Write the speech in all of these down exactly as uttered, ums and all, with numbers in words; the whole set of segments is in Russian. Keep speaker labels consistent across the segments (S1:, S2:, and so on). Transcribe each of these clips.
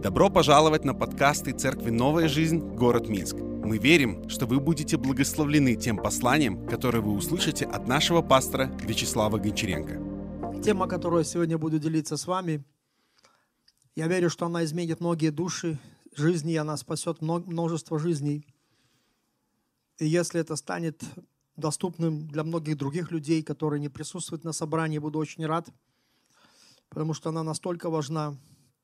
S1: Добро пожаловать на подкасты Церкви «Новая жизнь», город Минск. Мы верим, что вы будете благословлены тем посланием, которое вы услышите от нашего пастора Вячеслава Гончаренко.
S2: Тема, которую я сегодня буду делиться с вами, я верю, что она изменит многие души, жизни, она спасет множество жизней. И если это станет доступным для многих других людей, которые не присутствуют на собрании, буду очень рад, потому что она настолько важна.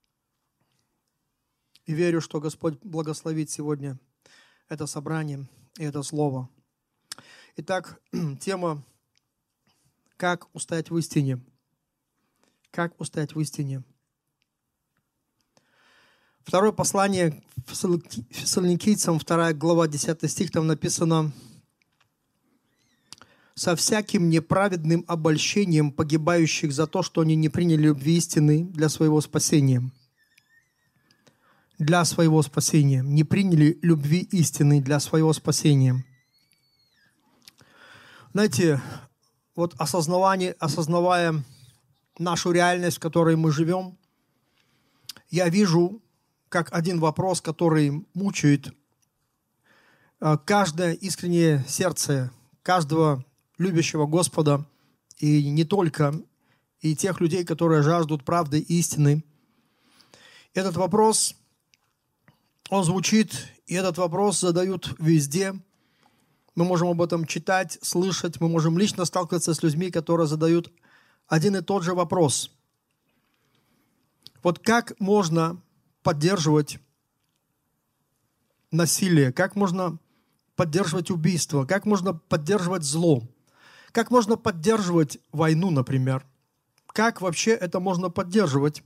S2: И верю, что Господь благословит сегодня это собрание и это слово. Итак, тема «Как устоять в истине». Как устоять в истине. Второе послание Фессалоникийцам, вторая глава, десятый стих, там написано: «Со всяким неправедным обольщением погибающих за то, что они не приняли любви истины для своего спасения». Для своего спасения. Не приняли любви истины для своего спасения. Знаете, вот осознавание, осознавая нашу реальность, в которой мы живем, я вижу, как один вопрос, который мучает каждое искреннее сердце каждого любящего Господа, и не только, и тех людей, которые жаждут правды и истины. Этот вопрос, он звучит, и этот вопрос задают везде. Мы можем об этом читать, слышать, мы можем лично сталкиваться с людьми, которые задают один и тот же вопрос. Вот как можно поддерживать насилие, как можно поддерживать убийство, как можно поддерживать зло, как можно поддерживать войну, например. Как вообще это можно поддерживать?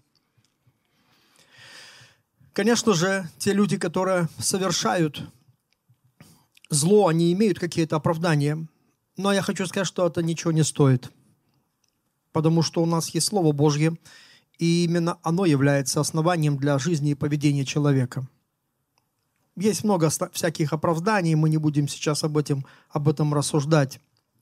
S2: Конечно же, те люди, которые совершают зло, они имеют какие-то оправдания, но я хочу сказать, что это ничего не стоит, потому что у нас есть Слово Божье, и именно оно является основанием для жизни и поведения человека. Есть много всяких оправданий, мы не будем сейчас об этом, об этом рассуждать.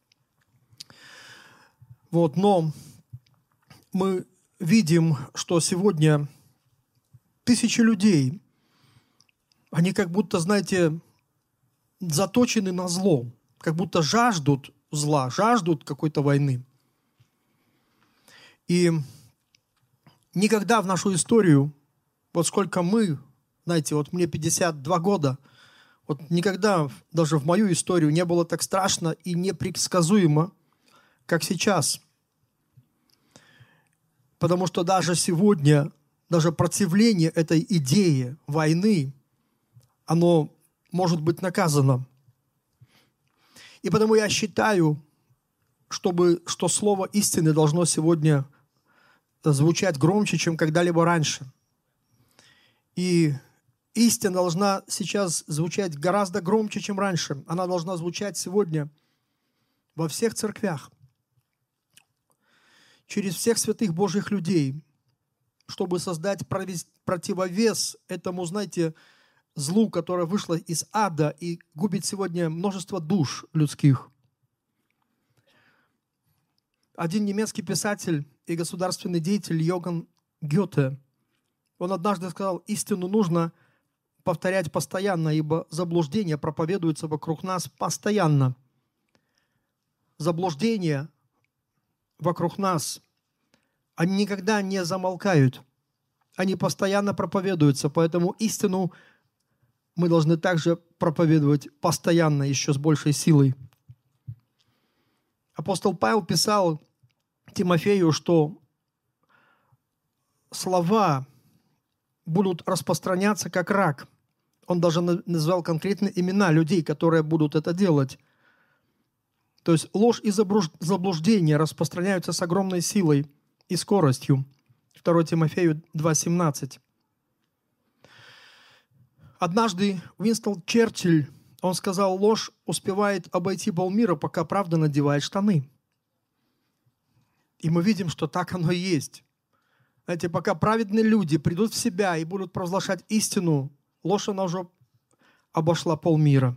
S2: Вот, но мы видим, что сегодня тысячи людей, они как будто, знаете, заточены на зло, как будто жаждут зла, жаждут какой-то войны. И никогда в нашу историю, вот сколько мы, знаете, вот мне пятьдесят два года, вот никогда даже в мою историю не было так страшно и непредсказуемо, как сейчас. Потому что даже сегодня, даже противление этой идее войны, оно может быть наказано. И потому я считаю, чтобы, что слово истины должно сегодня звучать громче, чем когда-либо раньше. И истина должна сейчас звучать гораздо громче, чем раньше. Она должна звучать сегодня во всех церквях, через всех святых Божьих людей, чтобы создать противовес этому, знаете, злу, которое вышло из ада и губит сегодня множество душ людских. Один немецкий писатель и государственный деятель Йоганн Гёте, он однажды сказал: истину нужно повторять постоянно, ибо заблуждение проповедуется вокруг нас постоянно. Заблуждения вокруг нас, они никогда не замолкают, они постоянно проповедуются, поэтому истину мы должны также проповедовать постоянно, еще с большей силой. Апостол Павел писал Тимофею, что слова будут распространяться как рак. Он даже назвал конкретные имена людей, которые будут это делать. То есть ложь и заблуждение распространяются с огромной силой и скоростью. второе Тимофею два семнадцать. Однажды Уинстон Черчилль, он сказал: ложь успевает обойти полмира, пока правда надевает штаны. И мы видим, что так оно и есть. Знаете, пока праведные люди придут в себя и будут провозглашать истину, ложь, она уже обошла полмира.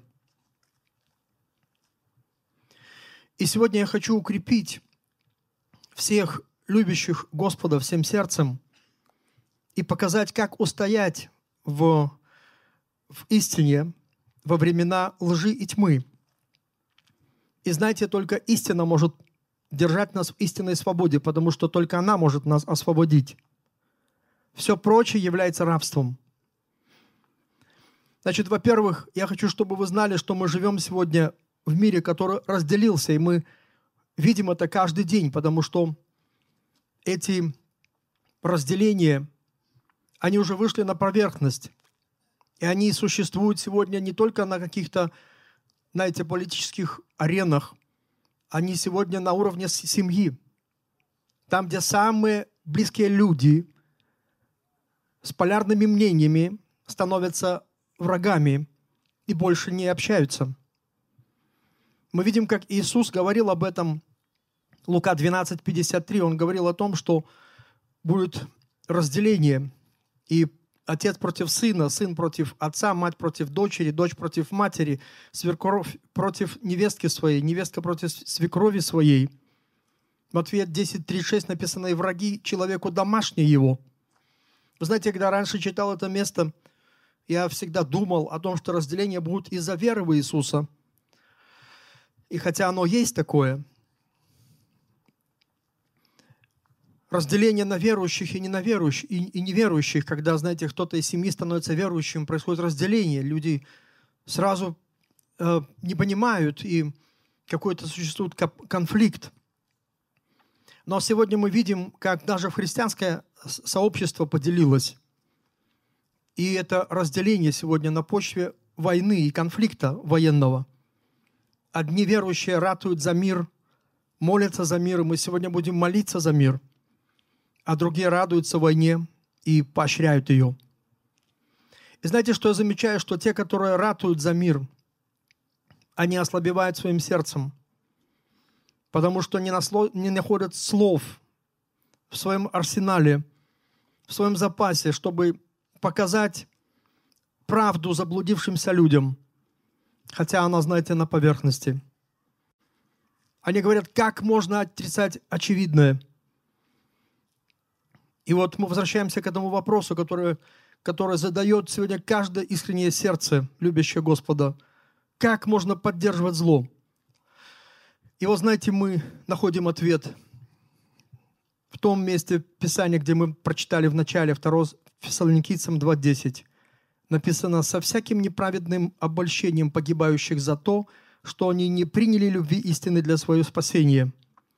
S2: И сегодня я хочу укрепить всех любящих Господа всем сердцем и показать, как устоять в, в истине во времена лжи и тьмы. И знаете, только истина может держать нас в истинной свободе, потому что только она может нас освободить. Все прочее является рабством. Значит, во-первых, я хочу, чтобы вы знали, что мы живем сегодня в мире, который разделился, и мы видим это каждый день, потому что эти разделения, они уже вышли на поверхность, и они существуют сегодня не только на каких-то, знаете, политических аренах, они сегодня на уровне семьи, там, где самые близкие люди с полярными мнениями становятся врагами и больше не общаются. Мы видим, как Иисус говорил об этом, Лука двенадцать пятьдесят три, Он говорил о том, что будет разделение, и отец против сына, сын против отца, мать против дочери, дочь против матери, свекровь против невестки своей, невестка против свекрови своей. Матфея десять тридцать шесть написано: «И враги человеку домашние его». Вы знаете, когда раньше читал это место, я всегда думал о том, что разделение будет из-за веры в Иисуса. И хотя оно есть такое, разделение на верующих и, неверующих, и, и неверующих, когда, знаете, кто-то из семьи становится верующим, происходит разделение, люди сразу э, не понимают, и какой-то существует конфликт. Но сегодня мы видим, как даже христианское сообщество поделилось. И это разделение сегодня на почве войны и конфликта военного. Одни верующие ратуют за мир, молятся за мир, и мы сегодня будем молиться за мир, а другие радуются войне и поощряют ее. И знаете, что я замечаю? Что те, которые ратуют за мир, они ослабевают своим сердцем, потому что не, насло, не находят слов в своем арсенале, в своем запасе, чтобы показать правду заблудившимся людям, хотя она, знаете, на поверхности. Они говорят, как можно отрицать очевидное. И вот мы возвращаемся к этому вопросу, который, который задает сегодня каждое искреннее сердце, любящее Господа. Как можно поддерживать зло? И вот, знаете, мы находим ответ в том месте Писания, где мы прочитали в начале, второго Фессалоникийцам два десять. Написано: «Со всяким неправедным обольщением погибающих за то, что они не приняли любви истины для своего спасения».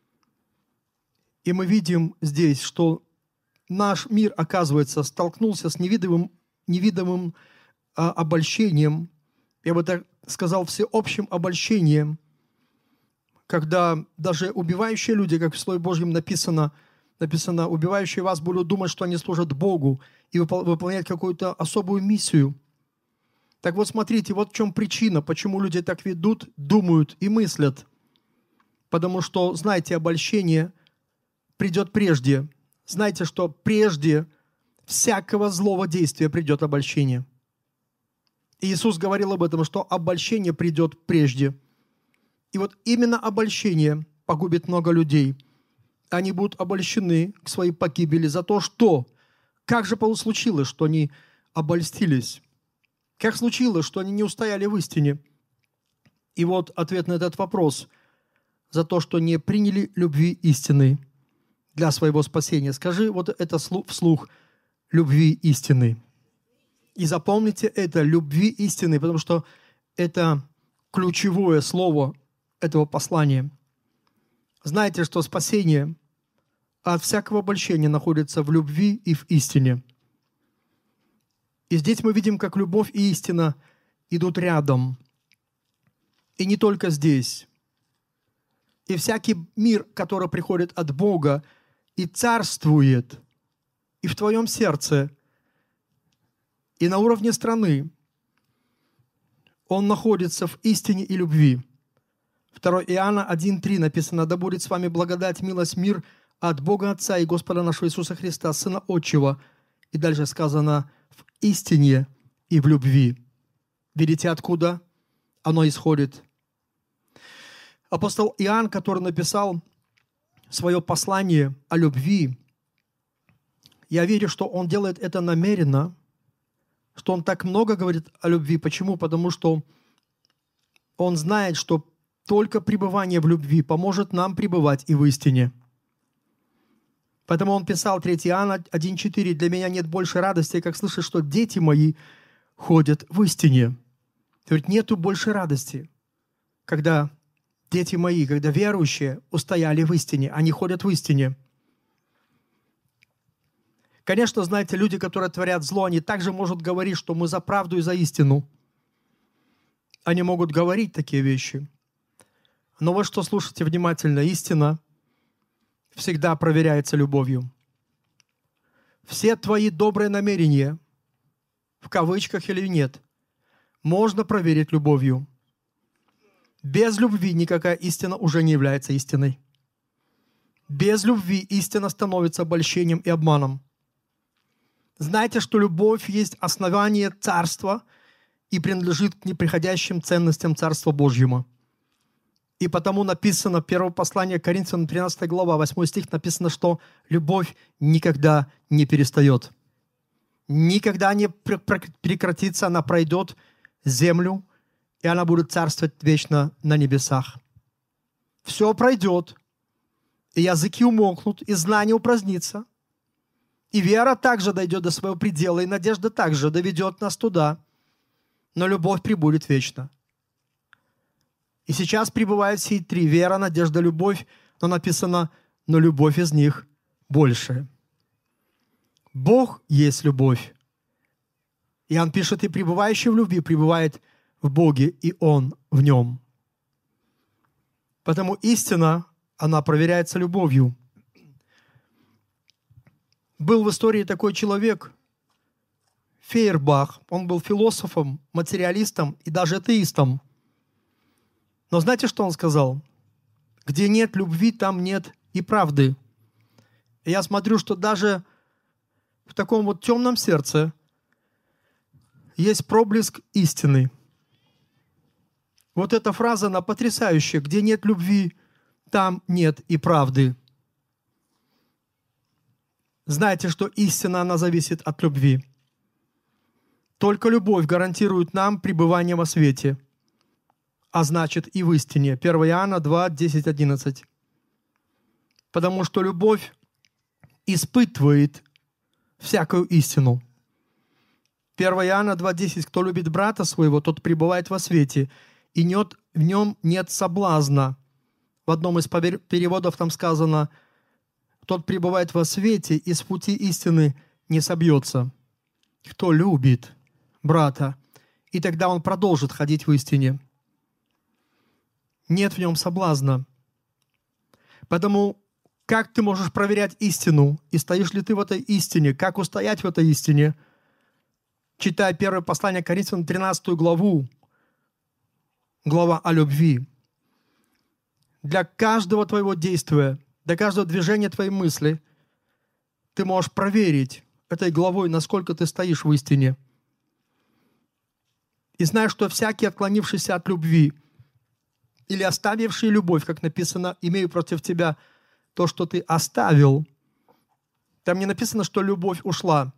S2: И мы видим здесь, что наш мир, оказывается, столкнулся с невидимым, невидимым а, обольщением, я бы так сказал, всеобщим обольщением, когда даже убивающие люди, как в Слове Божьем написано, написано, убивающие вас будут думать, что они служат Богу и выполнять какую-то особую миссию. Так вот, смотрите, вот в чем причина, почему люди так ведут, думают и мыслят. Потому что, знаете, обольщение придет прежде. Знайте, что прежде всякого злого действия придет обольщение. И Иисус говорил об этом, что обольщение придет прежде. И вот именно обольщение погубит много людей. Они будут обольщены к своей погибели за то, что... Как же случилось, что они обольстились? Как случилось, что они не устояли в истине? И вот ответ на этот вопрос. За то, что не приняли любви истины для своего спасения. Скажи вот это вслух: любви истины. И запомните это, любви истины, потому что это ключевое слово этого послания. Знаете, что спасение от всякого обольщения находится в любви и в истине. И здесь мы видим, как любовь и истина идут рядом. И не только здесь. И всякий мир, который приходит от Бога и царствует и в твоем сердце, и на уровне страны, он находится в истине и любви. второе Иоанна один три написано: «Да будет с вами благодать, милость, мир от Бога Отца и Господа нашего Иисуса Христа, Сына Отчего». И дальше сказано: «в истине и в любви». Видите, откуда оно исходит? Апостол Иоанн, который написал свое послание о любви, Я верю, что Он делает это намеренно, что Он так много говорит о любви. Почему? Потому что Он знает, что только пребывание в любви поможет нам пребывать и в истине. Поэтому Он писал третьего Иоанна один четыре: «Для меня нет больше радости, как слышать, что дети мои ходят в истине». Говорит, нету больше радости, когда дети мои, когда верующие устояли в истине, они ходят в истине. Конечно, знаете, люди, которые творят зло, они также могут говорить, что мы за правду и за истину. Они могут говорить такие вещи. Но вот что, слушайте внимательно, истина всегда проверяется любовью. Все твои добрые намерения, в кавычках или нет, можно проверить любовью. Без любви никакая истина уже не является истиной. Без любви истина становится обольщением и обманом. Знайте, что любовь есть основание царства и принадлежит к неприходящим ценностям Царства Божьего. И потому написано, первое послание Коринфянам, тринадцатая глава, восьмой стих, написано, что любовь никогда не перестает. Никогда не прекратится, она пройдет землю, и она будет царствовать вечно на небесах. Все пройдет, и языки умолкнут, и знание упразднится, и вера также дойдет до своего предела, и надежда также доведет нас туда, но любовь пребудет вечно. И сейчас пребывают все три: вера, надежда, любовь, но написано, но любовь из них больше. Бог есть любовь. Иоанн пишет, и пребывающий в любви пребывает в Боге, и Он в нем. Потому истина, она проверяется любовью. Был в истории такой человек, Фейербах. Он был философом, материалистом и даже атеистом. Но знаете, что он сказал? Где нет любви, там нет и правды. И я смотрю, что даже в таком вот темном сердце есть проблеск истины. Вот эта фраза, она потрясающая. Где нет любви, там нет и правды. Знаете, что истина, она зависит от любви. Только любовь гарантирует нам пребывание во свете, а значит и в истине. первое Иоанна два, десять, одиннадцать. Потому что любовь испытывает всякую истину. первое Иоанна два, десять. Кто любит брата своего, тот пребывает во свете, и нет, в нем нет соблазна. В одном из переводов там сказано, тот пребывает во свете, и с пути истины не собьется. Кто любит брата, и тогда он продолжит ходить в истине. Нет в нем соблазна. Поэтому как ты можешь проверять истину? И стоишь ли ты в этой истине? Как устоять в этой истине? Читая первое послание Коринфянам, тринадцатую главу, глава о любви. Для каждого твоего действия, для каждого движения твоей мысли ты можешь проверить этой главой, насколько ты стоишь в истине. И знаешь, что всякий, отклонившийся от любви или оставивший любовь, как написано, имею против тебя то, что ты оставил. Там не написано, что любовь ушла.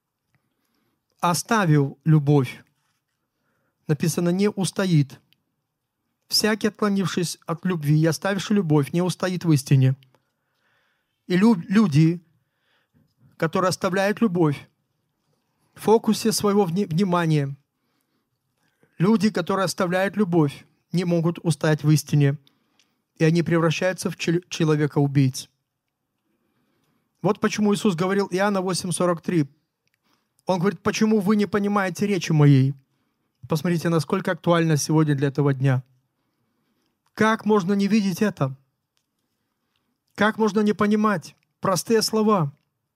S2: Оставил любовь. Написано, не устоит. Всякий, отклонившись от любви и оставивший любовь, не устоит в истине. И лю- люди, которые оставляют любовь в фокусе своего вни- внимания, люди, которые оставляют любовь, не могут устоять в истине, и они превращаются в чел- человека-убийц. Вот почему Иисус говорил, Иоанна восемь, сорок три. Он говорит, почему вы не понимаете речи моей? Посмотрите, насколько актуально сегодня для этого дня. Как можно не видеть это? Как можно не понимать простые слова?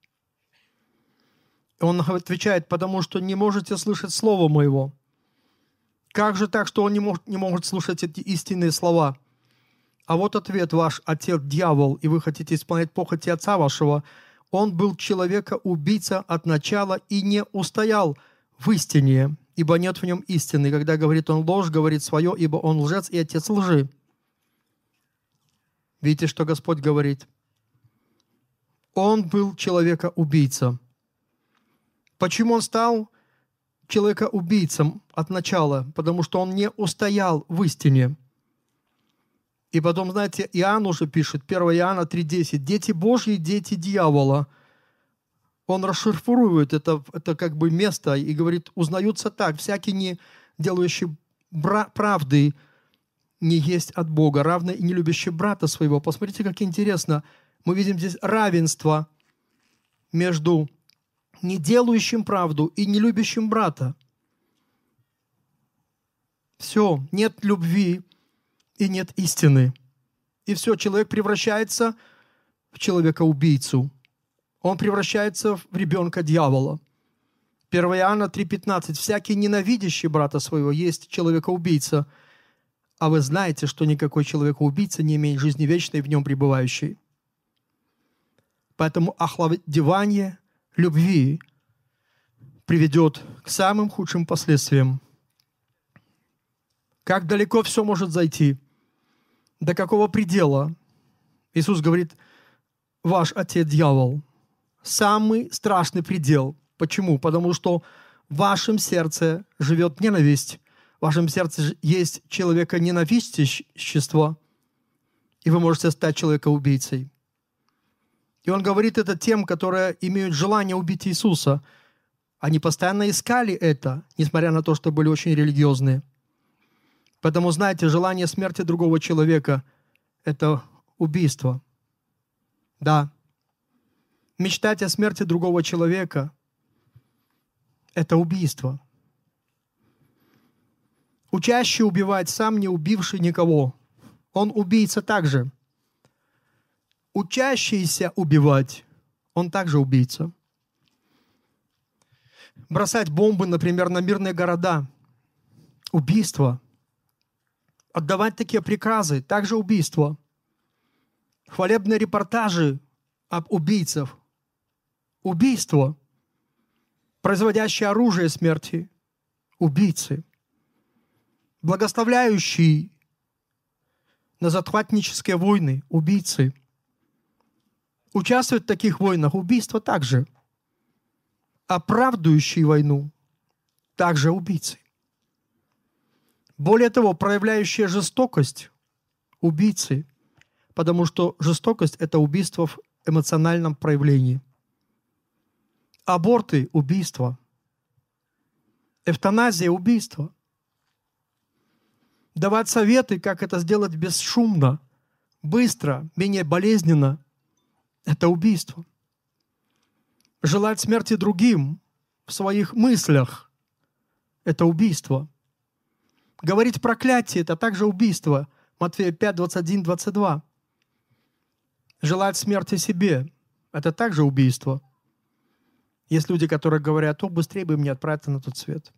S2: Он отвечает, потому что не можете слышать слова моего. Как же так, что он не может, не может слушать эти истинные слова? А вот ответ ваш: отец дьявол, и вы хотите исполнять похоти отца вашего. Он был человека-убийца от начала и не устоял в истине, ибо нет в нем истины. Когда говорит он ложь, говорит свое, ибо он лжец и отец лжи. Видите, что Господь говорит? Он был человека-убийца. Почему он стал человека-убийцем от начала? Потому что он не устоял в истине. И потом, знаете, Иоанн уже пишет, первое Иоанна три десять, «Дети Божьи, дети дьявола». Он расшифрует это, это как бы место и говорит, узнаются так, всякий, не делающий бра- правды, не есть от Бога, равно и не любящий брата своего. Посмотрите, как интересно. Мы видим здесь равенство между не делающим правду и не любящим брата. Все, нет любви и нет истины. И все, человек превращается в человека-убийцу. Он превращается в ребенка дьявола. первое Иоанна три пятнадцать. «Всякий ненавидящий брата своего есть человека-убийца, а вы знаете, что никакой человека-убийца не имеет жизни вечной в нем пребывающей». Поэтому охладевание любви приведет к самым худшим последствиям. Как далеко все может зайти? До какого предела? Иисус говорит, ваш отец дьявол. Самый страшный предел. Почему? Потому что в вашем сердце живет ненависть. В вашем сердце есть человека-ненавистничество, и вы можете стать человека-убийцей. И он говорит это тем, которые имеют желание убить Иисуса. Они постоянно искали это, несмотря на то, что были очень религиозные. Поэтому, знаете, желание смерти другого человека – это убийство. Да. Мечтать о смерти другого человека – это убийство. Учащий убивать, сам не убивший никого. Он убийца также. Учащийся убивать, он также убийца. Бросать бомбы, например, на мирные города – убийство. Отдавать такие приказы – также убийство. Хвалебные репортажи об убийцах – убийство. Производящие оружие смерти – убийцы. Благословляющие на захватнические войны – убийцы. Участвуют в таких войнах – убийство также. Оправдывающие войну – также убийцы. Более того, проявляющие жестокость – убийцы, потому что жестокость – это убийство в эмоциональном проявлении. Аборты – убийство. Эвтаназия – убийство. Давать советы, как это сделать бесшумно, быстро, менее болезненно – это убийство. Желать смерти другим в своих мыслях – это убийство. Говорить проклятие – это также убийство. Матфея пять, двадцать один, двадцать два. Желать смерти себе – это также убийство. Есть люди, которые говорят, о, быстрее бы мне отправиться на тот свет.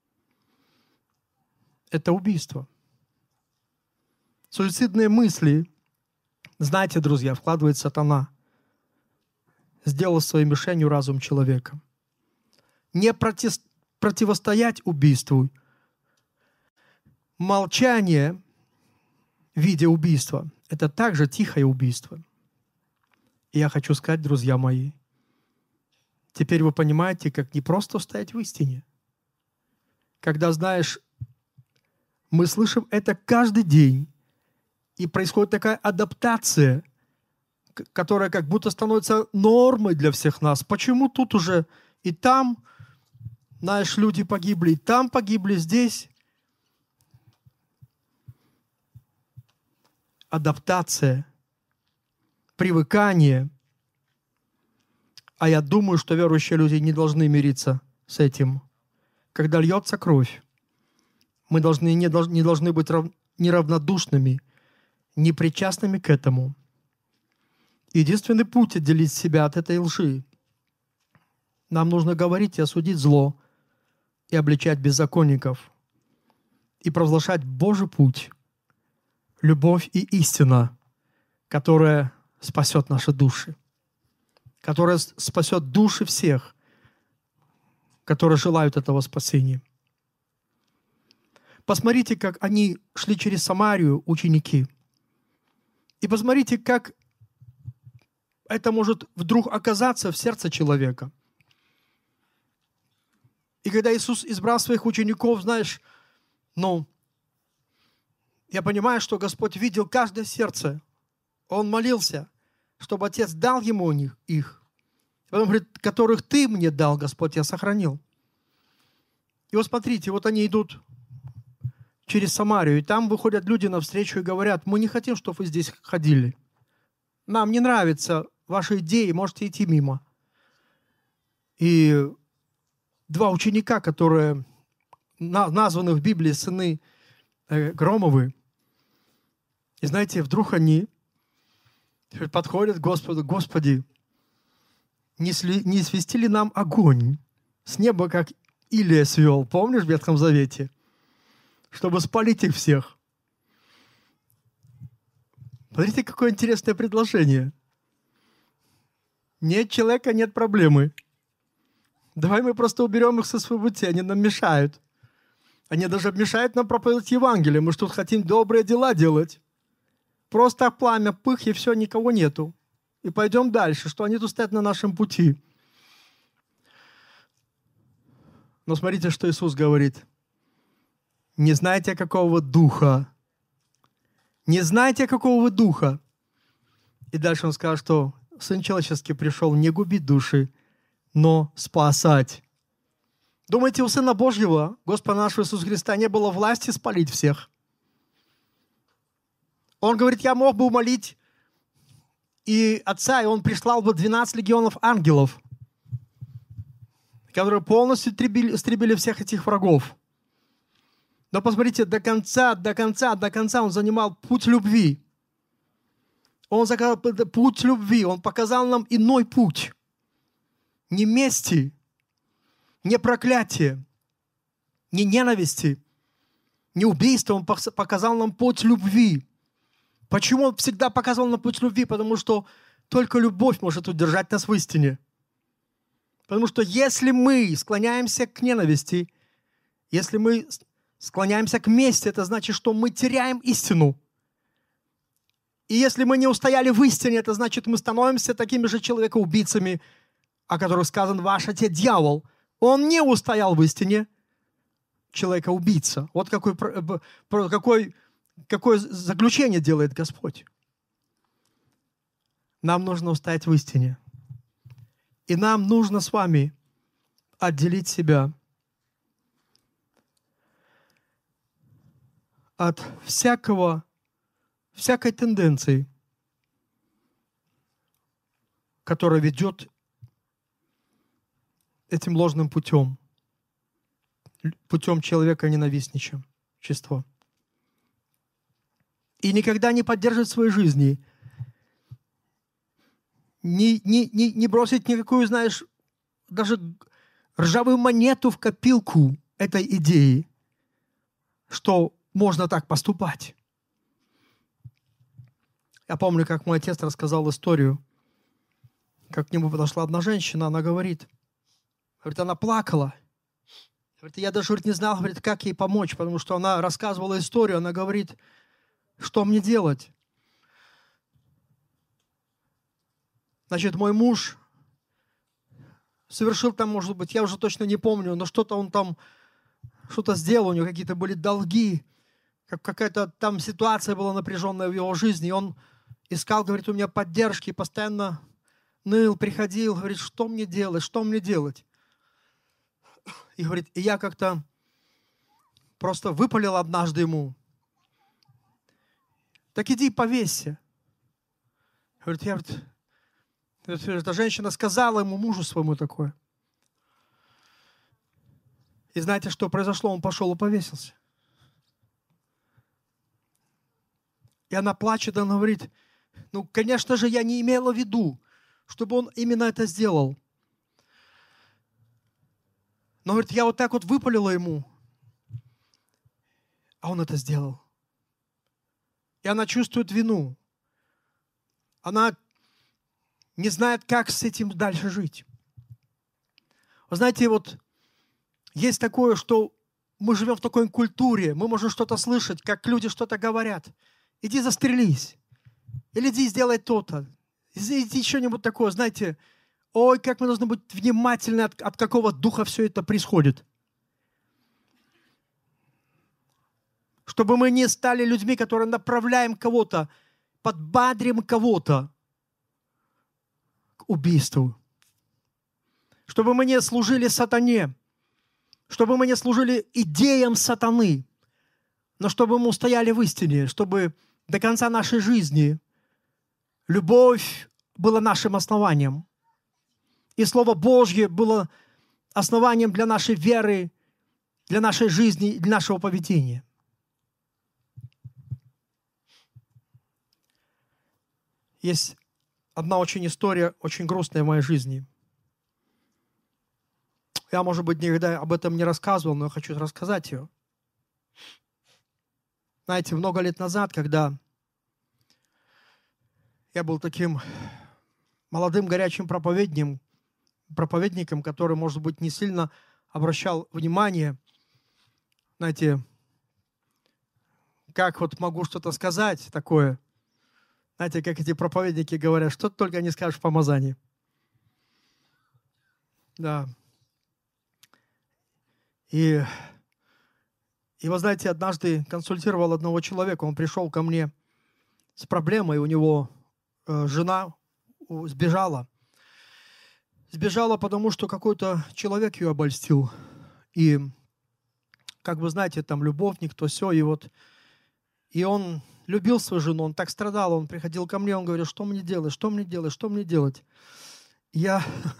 S2: Это убийство. Суицидные мысли, знаете, друзья, вкладывает сатана. Сделал своей мишенью разум человека. Не против... противостоять убийству. Молчание в виде убийства – это также тихое убийство. И я хочу сказать, друзья мои, теперь вы понимаете, как не просто стоять в истине. Когда, знаешь, мы слышим это каждый день, и происходит такая адаптация, которая как будто становится нормой для всех нас. Почему тут уже и там, знаешь, люди погибли, и там погибли, здесь? Адаптация, привыкание. А я думаю, что верующие люди не должны мириться с этим. Когда льется кровь, мы должны, не, должны, не должны быть рав, неравнодушными, непричастными к этому. Единственный путь отделить себя от этой лжи. Нам нужно говорить и осудить зло, и обличать беззаконников, и провозглашать Божий путь, любовь и истина, которая спасет наши души, которая спасет души всех, которые желают этого спасения. Посмотрите, как они шли через Самарию, ученики. И посмотрите, как это может вдруг оказаться в сердце человека. И когда Иисус избрал своих учеников, знаешь, ну, я понимаю, что Господь видел каждое сердце. Он молился, чтобы Отец дал ему их. Потом говорит, которых Ты мне дал, Господь, я сохранил. И вот смотрите, вот они идут через Самарию, и там выходят люди навстречу и говорят, мы не хотим, чтобы вы здесь ходили. Нам не нравятся ваши идеи, можете идти мимо. И два ученика, которые названы в Библии сыны Громовы, и знаете, вдруг они подходят к Господу, Господи, не, сли, не свести ли нам огонь с неба, как Илия свел, помнишь, в Ветхом Завете, чтобы спалить их всех? Смотрите, какое интересное предложение. Нет человека, нет проблемы. Давай мы просто уберем их со своего пути, они нам мешают. Они даже мешают нам проповедовать Евангелие. Мы что тут хотим добрые дела делать. Просто пламя, пых, и все, никого нету. И пойдем дальше, что они тут стоят на нашем пути. Но смотрите, что Иисус говорит. Не знаете, какого вы духа. Не знаете, какого вы духа. И дальше Он сказал, что Сын Человеческий пришел не губить души, но спасать. Думаете, у Сына Божьего, Господа нашего Иисуса Христа, не было власти спалить всех? Он говорит, я мог бы умолить и Отца, и Он прислал бы двенадцать легионов ангелов, которые полностью истребили, истребили всех этих врагов. Но посмотрите, до конца, до конца, до конца Он занимал путь любви. Он заказал путь любви. Он показал нам иной путь. Не мести, не проклятие, не ненависти, не убийства. Он показал нам путь любви. Почему Он всегда показывал нам путь любви? Потому что только любовь может удержать нас в истине. Потому что если мы склоняемся к ненависти, если мы склоняемся к мести, это значит, что мы теряем истину. И если мы не устояли в истине, это значит, мы становимся такими же человекоубийцами, о которых сказано, ваш отец дьявол. Он не устоял в истине, человека-убийца. Вот какой, какой, какое заключение делает Господь. Нам нужно устоять в истине. И нам нужно с вами отделить себя от всякого, всякой тенденции, которая ведет этим ложным путем, путем человека-ненавистничества. И никогда не поддерживать в своей жизни, не, не, не, не бросить никакую, знаешь, даже ржавую монету в копилку этой идеи, что можно так поступать. Я помню, как мой отец рассказал историю, как к нему подошла одна женщина, она говорит, говорит, она плакала. Говорит, я даже говорит, не знал, говорит, как ей помочь, потому что она рассказывала историю, она говорит, что мне делать? Значит, мой муж совершил там, может быть, я уже точно не помню, но что-то он там, что-то сделал, у него какие-то были долги, как какая-то там ситуация была напряженная в его жизни, и он искал, говорит, у меня поддержки, постоянно ныл, приходил, говорит, что мне делать, что мне делать? И говорит, и я как-то просто выпалил однажды ему, так иди повесься. Говорит, я вот, эта женщина сказала ему, мужу своему такое. И знаете, что произошло? Он пошел и повесился. И она плачет, она говорит, ну, конечно же, я не имела в виду, чтобы он именно это сделал. Но, говорит, я вот так вот выпалила ему, а он это сделал. И она чувствует вину. Она не знает, как с этим дальше жить. Вы знаете, вот есть такое, что мы живем в такой культуре, мы можем что-то слышать, как люди что-то говорят. Иди застрелись. Или иди сделай то-то. Извините, что-нибудь такое, знаете, ой, как мы должны быть внимательны, от, от какого духа все это происходит. Чтобы мы не стали людьми, которые направляем кого-то, подбадрим кого-то к убийству. Чтобы мы не служили сатане, чтобы мы не служили идеям сатаны, но чтобы мы устояли в истине, чтобы до конца нашей жизни любовь была нашим основанием, и Слово Божье было основанием для нашей веры, для нашей жизни, для нашего поведения. Есть одна очень история, очень грустная в моей жизни. Я, может быть, никогда об этом не рассказывал, но я хочу рассказать ее. Знаете, много лет назад, когда я был таким молодым, горячим проповедником, проповедником, который, может быть, не сильно обращал внимание, знаете, как вот могу что-то сказать такое, знаете, как эти проповедники говорят, что ты только не скажешь в помазании. Да. И, и вы знаете, однажды консультировал одного человека, он пришел ко мне с проблемой, у него э, жена сбежала. Сбежала, потому что какой-то человек ее обольстил. И, как вы знаете, там любовник, то все, и вот, и он любил свою жену, он так страдал, он приходил ко мне, он говорил, что мне делать, что мне делать, что мне делать. Я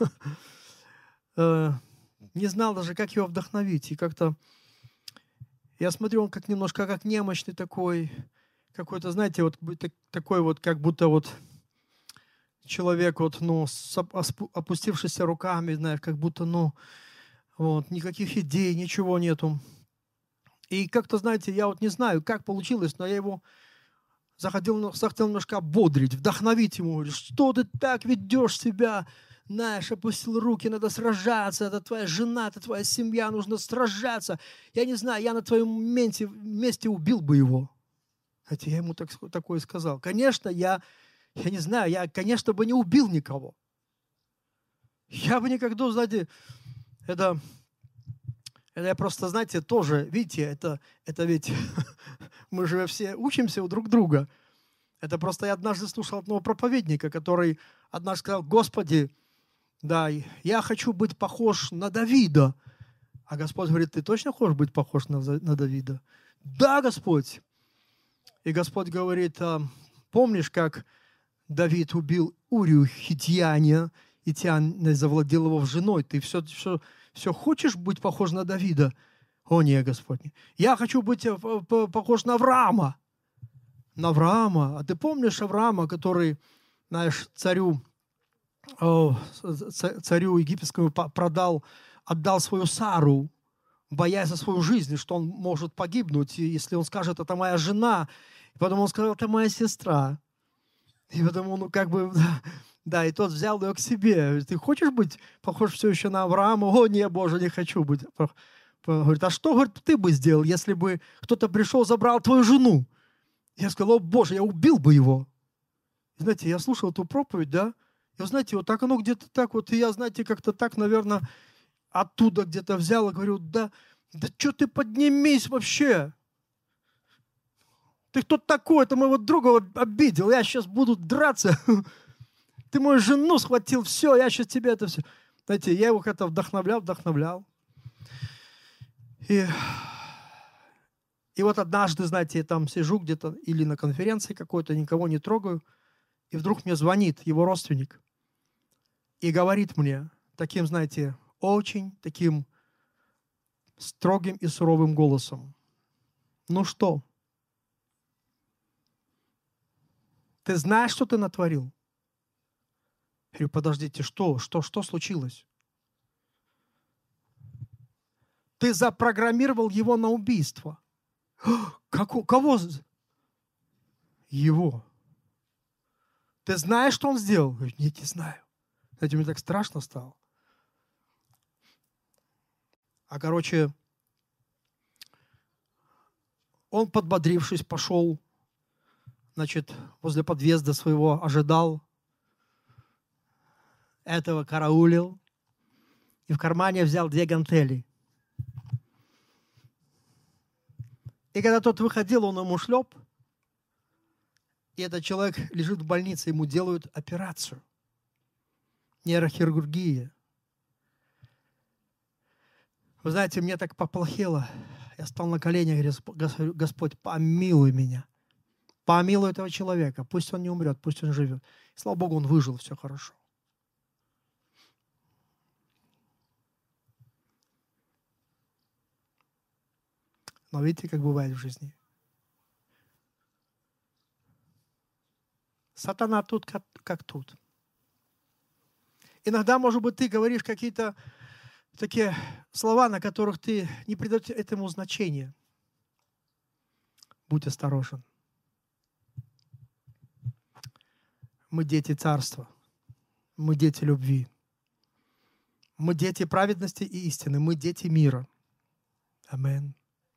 S2: не знал даже, как его вдохновить. И как-то я смотрю, он как немножко как немощный такой, какой-то, знаете, вот такой вот, как будто вот человек, вот, ну, с опустившийся руками, знаешь, как будто, ну, вот, никаких идей, ничего нету. И как-то, знаете, я вот не знаю, как получилось, но я его захотел, захотел немножко ободрить, вдохновить ему. Говорю, что ты так ведешь себя? Знаешь, опустил руки, надо сражаться, это твоя жена, это твоя семья, нужно сражаться. Я не знаю, я на твоем месте, месте убил бы его. Знаете, я ему так, такое сказал. Конечно, я, я не знаю, я, конечно, бы не убил никого. Я бы никогда, знаете, это... Это я просто, знаете, тоже, видите, это, это ведь мы же все учимся у друг друга. Это просто я однажды слушал одного проповедника, который однажды сказал, Господи, да, я хочу быть похож на Давида. А Господь говорит, ты точно хочешь быть похож на, на Давида? Да, Господь. И Господь говорит, помнишь, как Давид убил Урию Хитьяне, и Тиан завладел его женой? Ты все... все Все, хочешь быть похож на Давида? О, нет, Господь. Я хочу быть похож на Авраама. На Авраама. А ты помнишь Авраама, который, знаешь, царю, царю египетскому продал, отдал свою Сару, боясь за свою жизнь, что он может погибнуть, если он скажет, это моя жена. И потом он сказал, это моя сестра. И потом он, ну, как бы... Да, и тот взял ее к себе. Ты хочешь быть похож все еще на Авраама? О, не, Боже, не хочу быть. Говорит, а что, говорит, ты бы сделал, если бы кто-то пришел, забрал твою жену? Я сказал, о, Боже, я убил бы его. И, знаете, я слушал эту проповедь, да, и, вы знаете, вот так оно где-то так вот, и я, знаете, как-то так, наверное, оттуда где-то взял и говорю, да, да что ты поднимись вообще? Ты кто такой? Это моего друга обидел, я сейчас буду драться. Ты мою жену схватил, все, я сейчас тебе это все. Знаете, я его как-то вдохновлял, вдохновлял. И, и вот однажды, знаете, я там сижу где-то или на конференции какой-то, никого не трогаю, и вдруг мне звонит его родственник и говорит мне таким, знаете, очень таким строгим и суровым голосом. Ну что? Ты знаешь, что ты натворил? Я говорю, подождите, что? Что, что случилось? Ты запрограммировал его на убийство. Как, кого? Его. Ты знаешь, что он сделал? Я говорю, нет, не знаю. Знаете, мне так страшно стало. А, короче, он, подбодрившись, пошел, значит, возле подъезда своего ожидал. этого караулил и в кармане взял две гантели. И когда тот выходил, он ему шлеп, и этот человек лежит в больнице, ему делают операцию. Нейрохирургия. Вы знаете, мне так поплохело. Я стал на колени и говорю: Господь, помилуй меня. Помилуй этого человека. Пусть он не умрет, пусть он живет. И, слава Богу, он выжил, все хорошо. Но видите, как бывает в жизни. Сатана тут, как, как тут. Иногда, может быть, ты говоришь какие-то такие слова, на которых ты не придаешь этому значения. Будь осторожен. Мы дети царства. Мы дети любви. Мы дети праведности и истины. Мы дети мира. Аминь.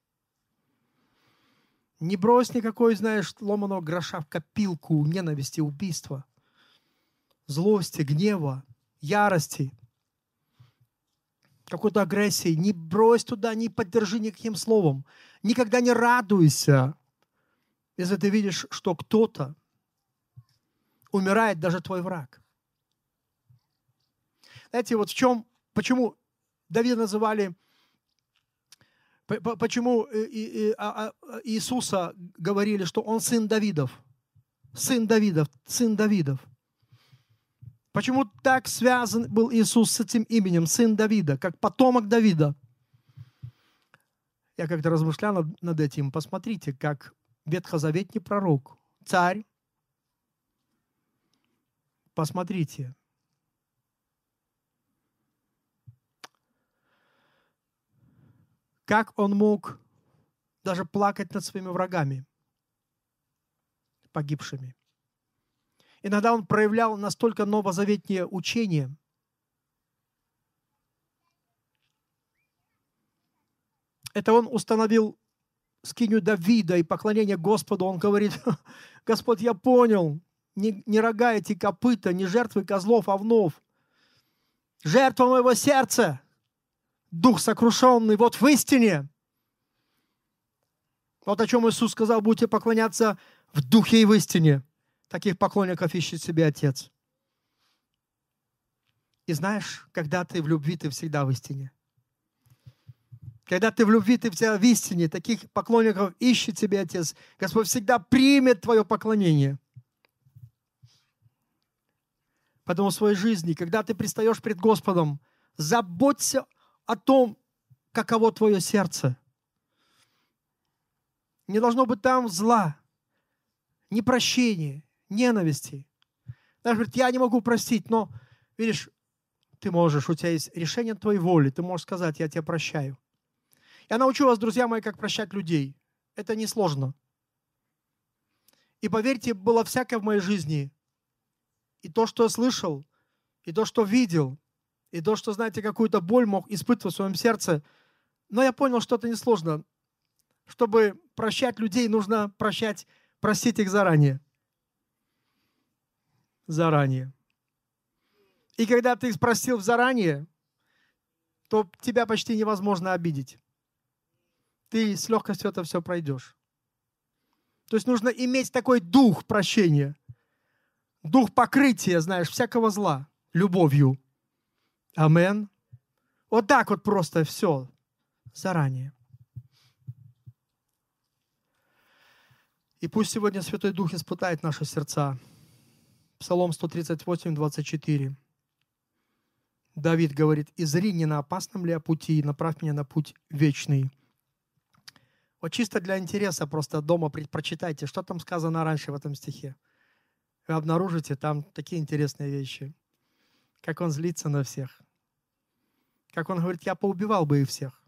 S2: Не брось никакой, знаешь, ломаного гроша в копилку ненависти, убийства, злости, гнева, ярости, какой-то агрессии. Не брось туда, не поддержи никаким словом. Никогда не радуйся, если ты видишь, что кто-то умирает, даже твой враг. Знаете, вот в чем, почему Давида называли, почему Иисуса говорили, что он сын Давидов, сын Давидов, сын Давидов. Почему так связан был Иисус с этим именем, сын Давида, как потомок Давида? Я как-то размышлял над, над этим. Посмотрите, как ветхозаветний пророк, царь, посмотрите, как он мог даже плакать над своими врагами, погибшими. Иногда он проявлял настолько новозаветнее учение, это он установил скинию Давида и поклонение Господу. Он говорит: Господь, я понял, не, не рога эти копыта, не жертвы козлов, овнов, жертва моего сердца, дух сокрушенный, вот в истине. Вот о чем Иисус сказал: будете поклоняться в духе и в истине. Таких поклонников ищет себе Отец. И знаешь, когда ты в любви, ты всегда в истине. Когда ты в любви, ты всегда в истине. Таких поклонников ищет себе Отец. Господь всегда примет твое поклонение. Поэтому в своей жизни, когда ты предстаешь пред Господом, заботься о том, каково твое сердце. Не должно быть там зла, непрощения, ненависти. Даже говорит: я не могу простить, но, видишь, ты можешь, у тебя есть решение твоей воли, ты можешь сказать: я тебя прощаю. Я научу вас, друзья мои, как прощать людей. Это несложно. И поверьте, было всякое в моей жизни. И то, что я слышал, и то, что видел, и то, что, знаете, какую-то боль мог испытывать в своем сердце. Но я понял, что это несложно. Чтобы прощать людей, нужно прощать, простить их заранее. Заранее. И когда ты их простил заранее, то тебя почти невозможно обидеть. Ты с легкостью это все пройдешь. То есть нужно иметь такой дух прощения, дух покрытия, знаешь, всякого зла, любовью. Амен. Вот так вот просто все заранее. И пусть сегодня Святой Дух испытает наши сердца. Псалом сто тридцать восемь, двадцать четыре. Давид говорит: «Изри, не на опасном ли я пути, направь меня на путь вечный». Вот чисто для интереса просто дома прочитайте, что там сказано раньше в этом стихе. Вы обнаружите там такие интересные вещи. Как он злится на всех. Как он говорит: я поубивал бы их всех.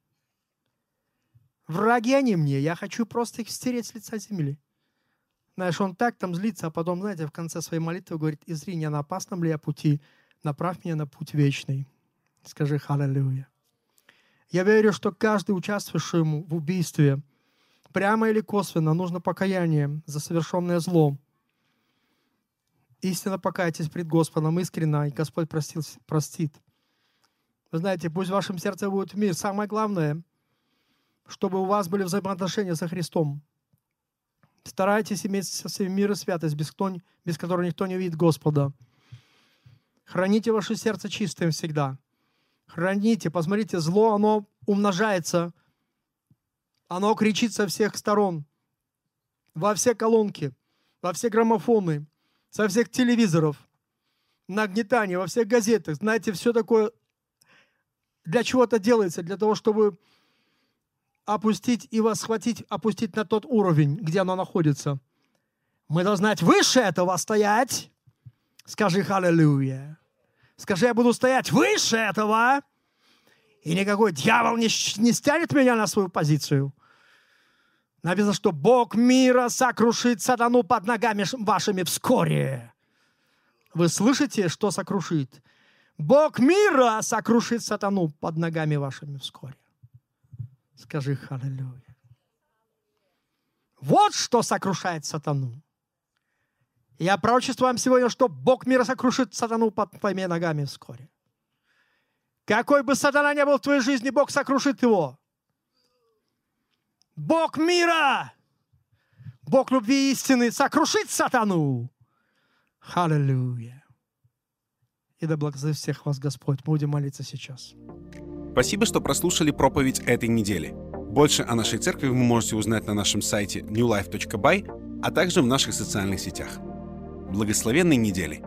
S2: Враги они мне, я хочу просто их стереть с лица земли. Знаешь, он так там злится, а потом, знаете, в конце своей молитвы говорит: «Изри, не на опасном ли я пути, направь меня на путь вечный». Скажи «Халлелуя». Я верю, что каждый участвующий в убийстве, прямо или косвенно, нужно покаяние за совершенное зло. истинно покайтесь пред Господом искренне, и Господь простил, простит. Вы знаете, пусть в вашем сердце будет мир. Самое главное, чтобы у вас были взаимоотношения со Христом. Старайтесь иметь со всеми мир и святость, без, кто, без которой никто не увидит Господа. Храните ваше сердце чистым всегда. Храните, посмотрите, зло, оно умножается. Оно кричит со всех сторон. Во все колонки, во все граммофоны, со всех телевизоров, нагнетание, во всех газетах. Знаете, все такое для чего это делается? Для того, чтобы опустить и вас схватить, опустить на тот уровень, где оно находится. Мы должны знать, выше этого стоять. Скажи «Халлелуя». Скажи, я буду стоять выше этого, и никакой дьявол не, не стянет меня на свою позицию. Написано, что Бог мира сокрушит сатану под ногами вашими вскоре. Вы слышите, что сокрушит? Бог мира сокрушит сатану под ногами вашими вскоре. Скажи «Халлелуя». Вот что сокрушает сатану. Я пророчествую вам сегодня, что Бог мира сокрушит сатану под твоими ногами вскоре. Какой бы сатана ни был в твоей жизни, Бог сокрушит его. Бог мира, Бог любви и истины сокрушит сатану. Халлелуя. И да благословит всех вас Господь. Мы будем молиться сейчас.
S1: Спасибо, что прослушали проповедь этой недели. Больше о нашей церкви вы можете узнать на нашем сайте нью лайф точка бай, а также в наших социальных сетях. Благословенной недели!